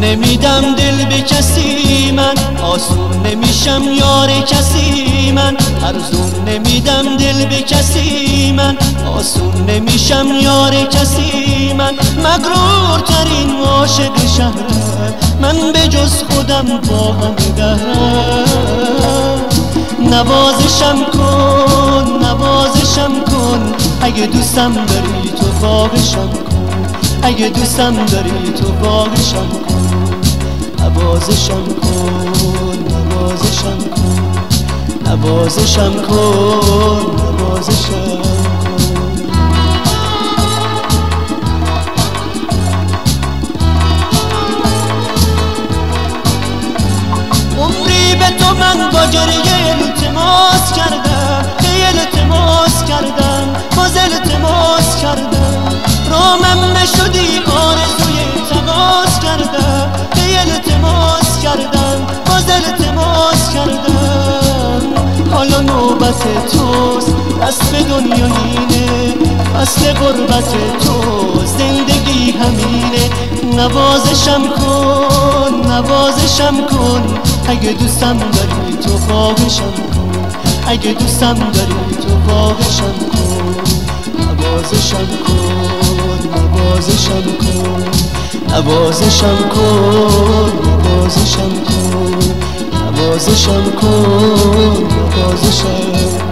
نمیدم دل به کسی من، آسون نمیشم یار کسی من. ارزون نمیدم دل به کسی من، آسون نمیشم یار کسی من. مغرور ترین عاشق شهرم من، به جز خودم با همه دهرم. نوازشم کن نوازشم کن، اگه دوستم داری تو خواهشم کن، اگه دوستم داری تو خواهشم کن. نوازشم کن نوازشم کن، نوازشم کن نوازشم کن. عمری به تو من با گریه التماس کردم، التماس کردم، باز التماس کردم. رامم نشدی آرزوی تماس کردم، التماس کردم، باز التماس کردم. حالا نوبت توست، دست به دنیا اینه، فصل غربت تو، زندگی همینه. نوازشم کن نوازشم کن، اگه دوستم داری تو خواهشم کن، اگه دوستم داری تو خواهشم کن. نوازشم کن نوازشم کن، نوازشم کن نوازشم کن، نوازشم کن نوازشم کن.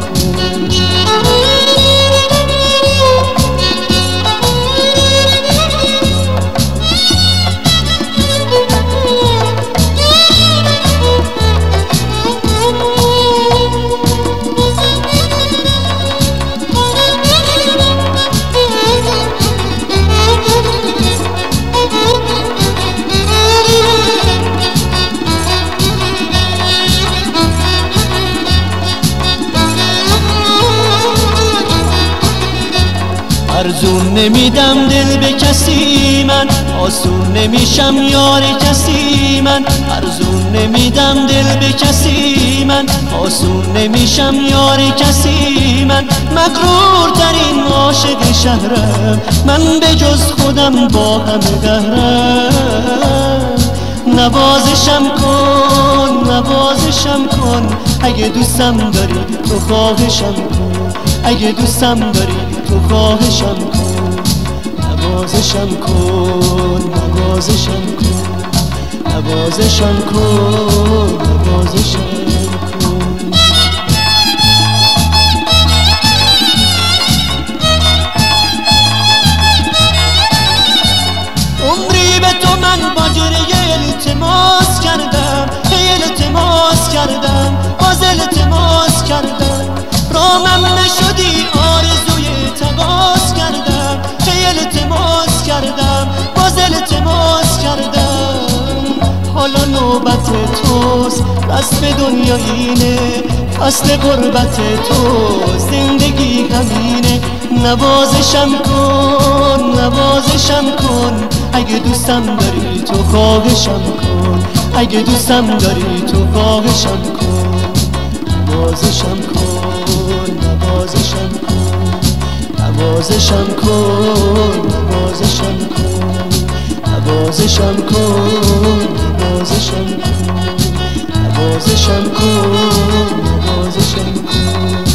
ارزون نمیدم دل به کسی من، آسون نمیشم یار کسی من. ارزون نمیدم دل به کسی من، آسون نمیشم یار کسی من. مغرور ترین عاشق شهرم من، به جز خودم با همه دهرم. نوازشم کن نوازشم کن، اگه دوستم داری تو خواهشم کن، اگه دوستم داری تو خواهشم کن. نوازشم کن نوازشم کن، نوازشم کن نوازشم کن. عمری به تو من با گریه التماس کردم، التماس کردم، باز التماس کردم. رامم نشدی آرزوی تماس کردم، التماس کردم، باز التماس کردم. حالا نوبت توست، دست به دنیا اینه، فصل غربت تو، زندگی همینه. نوازشم کن نوازشم کن، اگه دوستم داری تو خواهشم کن، اگه دوستم داری تو خواهشم کن. نوازشم کن نوازشم کن، نوازشم کن نوازشم کن، نوازشم کن نوازشم کن، نوازشم کن نوازشم کن.